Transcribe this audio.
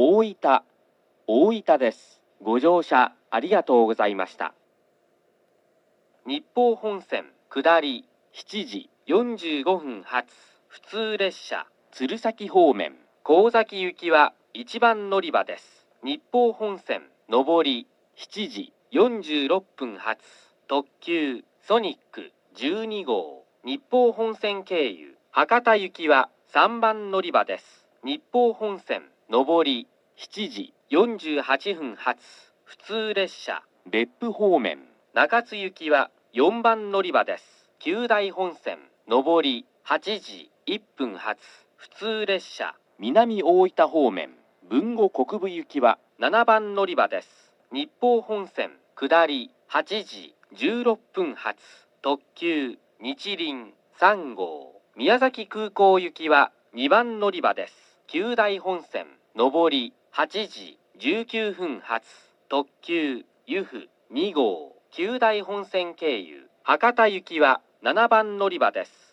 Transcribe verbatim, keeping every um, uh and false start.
大分、大分です。ご乗車ありがとうございました。日豊本線下りしちじよんじゅうごふん発普通列車鶴崎方面神崎行きはいちばん乗り場です。日豊本線上りしちじよんじゅうろっぷん発特急ソニックじゅうに号日豊本線経由博多行きはさんばん乗り場です。日豊本線上りしちじよんじゅうはっぷん発普通列車別府方面中津行きはよんばん乗り場です。九大本線上りはちじいっぷん発普通列車南大分方面豊後国分行きはななばん乗り場です。日豊本線下りはちじじゅうろっぷん発特急日輪さん号宮崎空港行きはにばん乗り場です。九大本線上りはちじじゅうきゅうふん発特急ゆふに号九大本線経由博多行きはななばん乗り場です。